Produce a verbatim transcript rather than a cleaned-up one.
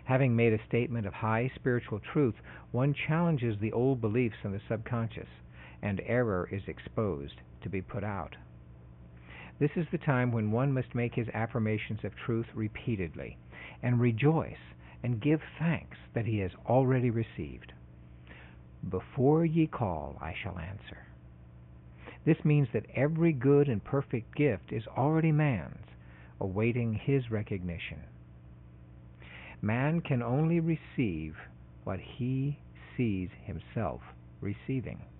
Having made a statement of high spiritual truth, one challenges the old beliefs in the subconscious, and error is exposed to be put out. This is the time when one must make his affirmations of truth repeatedly, and rejoice and give thanks that he has already received. Before ye call, I shall answer. This means that every good and perfect gift is already man's, awaiting his recognition. Man can only receive what he sees himself receiving.